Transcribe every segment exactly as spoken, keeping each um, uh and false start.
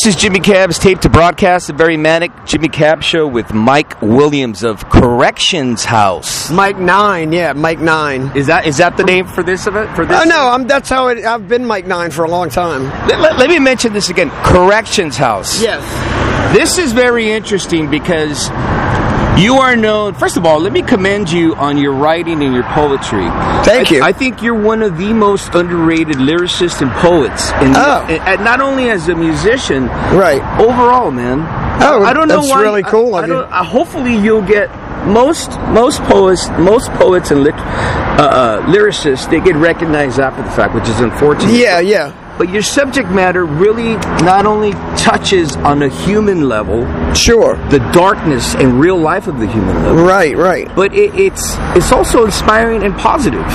This is Jimmy Cab's Tape to Broadcast, a very manic Jimmy Cab show with Mike Williams of Corrections House. Mike Nine, yeah, Mike Nine. Is that is that the name for this event? For this? Oh no, I'm, that's how it, I've been Mike Nine for a long time. Let, let, let me mention this again. Corrections House. Yes. This is very interesting because you are known. First of all, let me commend you on your writing and your poetry. Thank I, you. I think you're one of the most underrated lyricists and poets. In Oh. the, and not only as a musician, Right. overall, man. Oh, I don't know that's why. really cool I, I of you. don't, uh, hopefully, you'll get most most poets, most poets and lit, uh, uh, lyricists. They get recognized after the fact, which is unfortunate. Yeah, yeah. But your subject matter really not only touches on a human level, Sure. the darkness and real life of the human level, Right, right. but it, it's it's also inspiring and positive.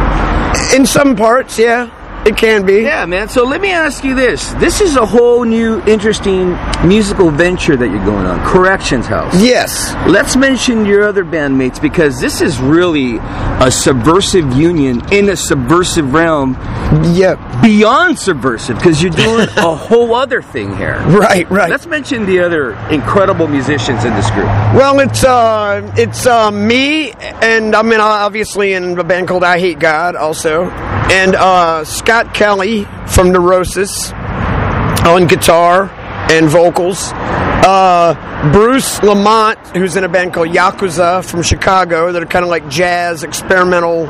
In some parts, yeah, it can be. Yeah, man. So let me ask you this. This is a whole new, interesting musical venture that you're going on, Corrections House. Yes. Let's mention your other bandmates, because this is really a subversive union in a subversive realm, Yeah. beyond subversive, because you're doing a whole other thing here. Right, right. Let's mention the other incredible musicians in this group. Well, it's uh, it's uh, me, and I'm in, uh, obviously in a band called I Hate God, also, and uh, Scott Kelly from Neurosis on guitar and vocals. Uh, Bruce Lamont, who's in a band called Yakuza from Chicago, that are kind of like jazz, experimental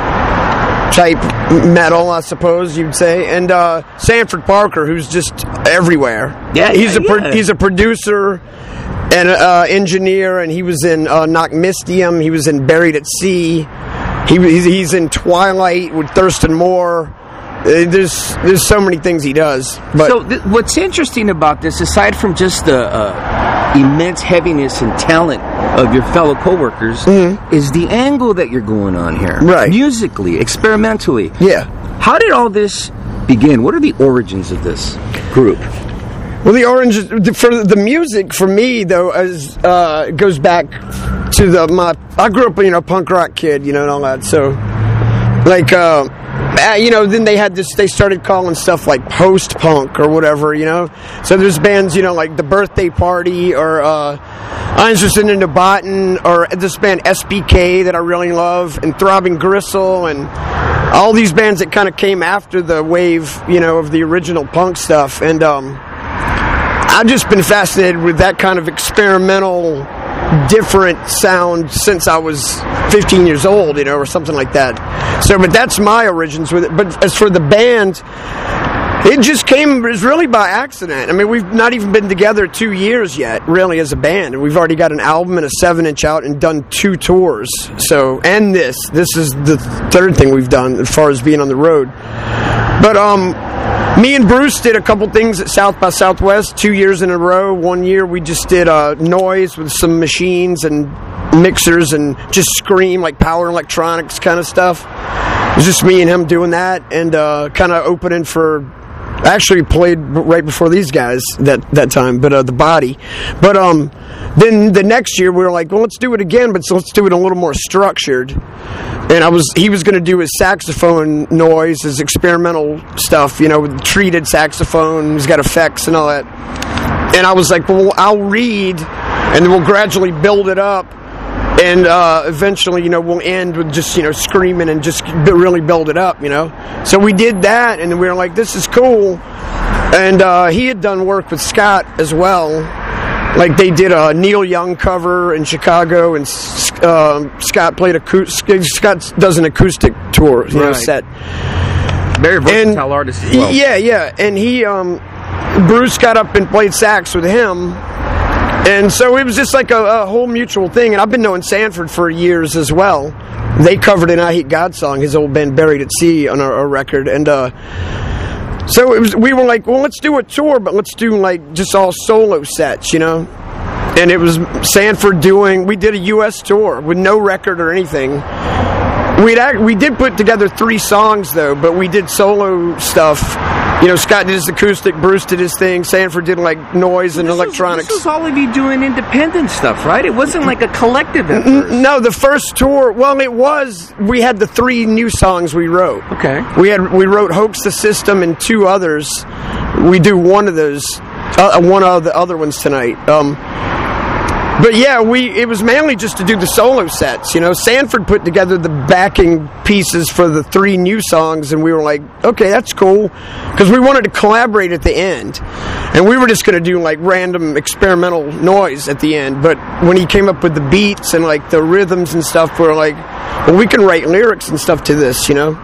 type metal, I suppose you'd say, and uh, Sanford Parker, who's just everywhere. Yeah, he's yeah, a pro- yeah. he's a producer and uh, engineer, and he was in uh, Knock Mystium. He was in Buried at Sea. He he's, he's in Twilight with Thurston Moore. Uh, there's there's so many things he does. But So th- what's interesting about this, aside from just the uh, immense heaviness and talent of your fellow coworkers, is the angle that you're going on here. Right. Musically, experimentally. yeah. How did all this begin? What are the origins of this group? Well, the orange for the music for me though is uh, goes back to the my I grew up, you know, punk rock kid, you know, and all that. So like uh, uh, you know, then they had this. They started calling stuff like post punk or whatever, you know. So there's bands, you know, like The Birthday Party or uh, Einstein in the Botan, or this band S B K that I really love, and Throbbing Gristle, and all these bands that kind of came after the wave, you know, of the original punk stuff. And um, I've just been fascinated with that kind of experimental, different sound since I was fifteen years old, you know, or something like that. So, but that's my origins with it. But as for the band, it just came, it was really by accident. I mean, we've not even been together two years yet, really, as a band. And we've already got an album and a seven inch out and done two tours. So, and this, this is the third thing we've done as far as being on the road. But, um, me and Bruce did a couple things at South by Southwest two years in a row. One year we just did uh, noise with some machines and mixers and just scream, like power electronics kind of stuff. It was just me and him doing that, and uh, kind of opening for, actually played right before these guys that, that time, but uh, the Body. But um, then the next year we were like, well, let's do it again, but so let's do it a little more structured. And I was, he was going to do his saxophone noise, his experimental stuff, you know, with treated saxophone. He's got effects and all that. And I was like, well, I'll read, and then we'll gradually build it up. And uh, eventually, you know, we'll end with just, you know, screaming and just really build it up, you know. So we did that, and we were like, this is cool. And uh, he had done work with Scott as well. Like, they did a Neil Young cover in Chicago, and uh, Scott played acoustic. Scott does an acoustic tour, you know, Right. set. Very versatile And- artist as well. Yeah, yeah. And he, um, Bruce got up and played sax with him. And so it was just like a, a whole mutual thing. And I've been knowing Sanford for years as well. They covered an I Hate God song, his old band Buried at Sea, on our, our record. And uh, so it was. We were like, well, let's do a tour, but let's do like just all solo sets, you know? And it was Sanford doing, we did a U S tour with no record or anything. We'd act, we did put together three songs, though, but we did solo stuff. You know, Scott did his acoustic, Bruce did his thing, Sanford did, like, noise and This was- electronics. this was all of you doing independent stuff, right? It wasn't like a collective effort. No, the first tour, well, it was, we had the three new songs we wrote. Okay. We had we wrote Hoax the System and two others. We do one of those. uh, one of the other ones tonight. Um, But yeah, we it was mainly just to do the solo sets. You know, Sanford put together the backing pieces for the three new songs, and we were like, okay, that's cool, because we wanted to collaborate at the end, and we were just going to do like random experimental noise at the end. But when he came up with the beats and like the rhythms and stuff, we were like, well, we can write lyrics and stuff to this, you know.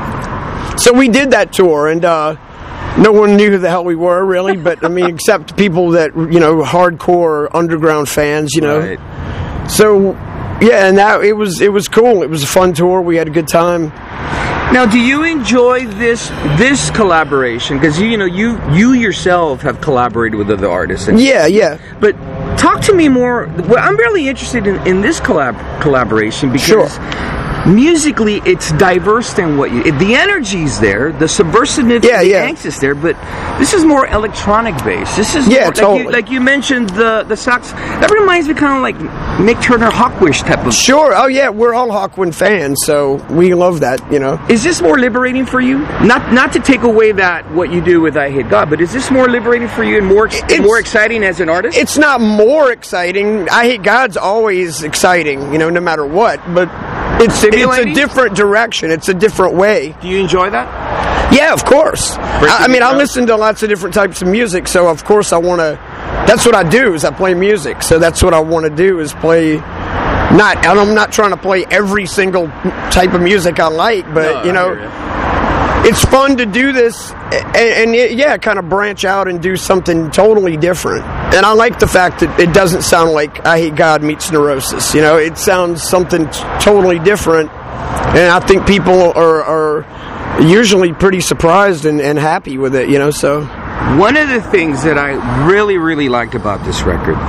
So we did that tour, and uh, no one knew who the hell we were, really, but, I mean, except people that, you know, hardcore underground fans, you know. Right. So, yeah, and that, it was it was cool. It was a fun tour. We had a good time. Now, do you enjoy this this collaboration? Because, you, you know, you you yourself have collaborated with other artists. And, Yeah, yeah. But talk to me more. Well, I'm really interested in, in this collab collaboration because... Sure. Musically, it's diverse than what you... The energy's there, the subversiveness, Yeah, the yeah. angst is there, but this is more electronic-based. This is Yeah, more, totally. like, you, like you mentioned, the, the sax. That reminds me kind of like Mick Turner Hawkwish type of... Sure. Oh, yeah, we're all Hawkwind fans, so we love that, you know. Is this more liberating for you? Not not to take away that what you do with I Hate God, but is this more liberating for you and more ex- It's- more exciting as an artist? It's not more exciting. I Hate God's always exciting, you know, no matter what, but it's, it's a Stimulating? different direction. It's a different way. Do you enjoy that? Yeah, of course. I, I mean, I down? listen to lots of different types of music, so of course I want to. That's what I do. Is I play music. So that's what I want to do. Is play. Not. And I'm not trying to play every single type of music I like, but No, you I know, hear ya. it's fun to do this, and, and it, yeah, kind of branch out and do something totally different. And I like the fact that it doesn't sound like I Hate God meets Neurosis. You know, it sounds something t- totally different. And I think people are, are usually pretty surprised and, and happy with it, you know, so. One of the things that I really, really liked about this record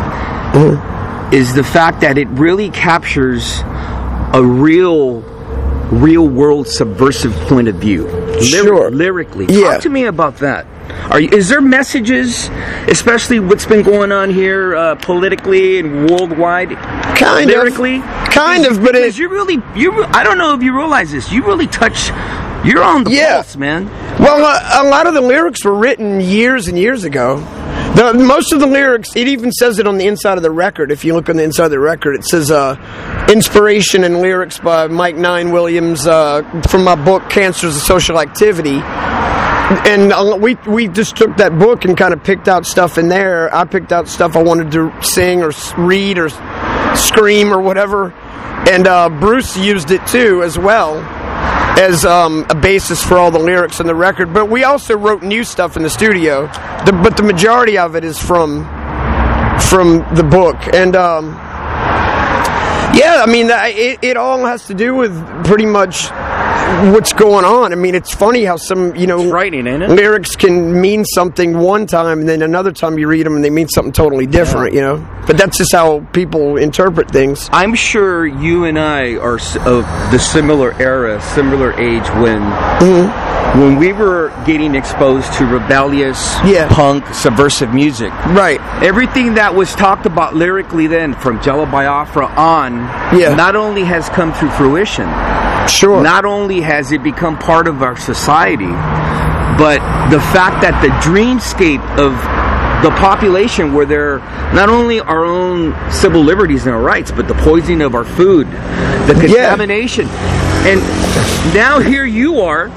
Mhm. is the fact that it really captures a real, real world subversive point of view. Lyri- Sure. Lyrically. Yeah. Talk to me about that. Are you, is there messages, especially what's been going on here uh, politically and worldwide, Kind lyrically? of. Kind of, but Because it, you really, you. re- I don't know if you realize this. You really touch. You're on the Yeah. pulse, man. well, a, a lot of the lyrics were written years and years ago. The, most of the lyrics, it even says it on the inside of the record. If you look on the inside of the record, it says uh, inspiration and lyrics by Mike Nine Williams uh, from my book, Cancer's a Social Activity. And uh, we we just took that book and kind of picked out stuff in there. I picked out stuff I wanted to sing or s- read or s- scream or whatever. And uh, Bruce used it too as well as um, a basis for all the lyrics on the record. But we also wrote new stuff in the studio. The, but the majority of it is from from the book. And um, yeah, I mean, that- it, it all has to do with pretty much what's going on. I mean, it's funny how some, you know, It's frightening, ain't it? lyrics can mean something one time, and then another time you read them and they mean something totally different, you know? But that's just how people interpret things. I'm sure you and I are s- of the similar era, similar age when when we were getting exposed to rebellious, Yeah. punk, subversive music. Right. Everything that was talked about lyrically then, from Jello Biafra on, Yeah. not only has come to fruition, Sure. not only has it become part of our society, but the fact that the dreamscape of the population, where they're not only our own civil liberties and our rights, but the poisoning of our food, the contamination. And now here you are,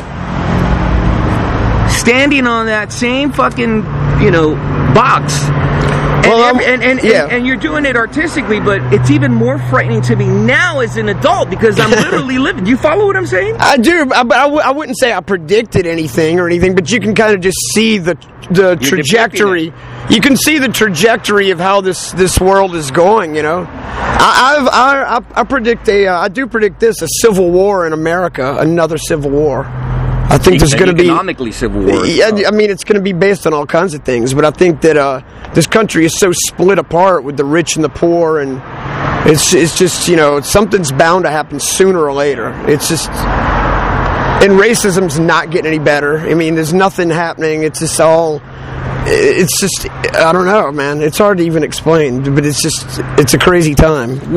standing on that same fucking, you know, box. And, Well, I'm- every- and, and, yeah. and, and you're doing it artistically, but it's even more frightening to me now as an adult because I'm literally living. Do you follow what I'm saying? I do, I- but I, w- I wouldn't say I predicted anything or anything, but you can kind of just see the the trajectory. You can see the trajectory of how this, this world is going, you know? I, I've, I, I, I predict a, uh, I do predict this, a civil war in America, another civil war. I think there's going to be economically civil war. Yeah, I mean, it's going to be based on all kinds of things, but I think that uh, this country is so split apart with the rich and the poor, and it's it's just, you know, something's bound to happen sooner or later. It's just, and racism's not getting any better. I mean, there's nothing happening. It's just all, it's just, I don't know, man. It's hard to even explain, but it's just, it's a crazy time.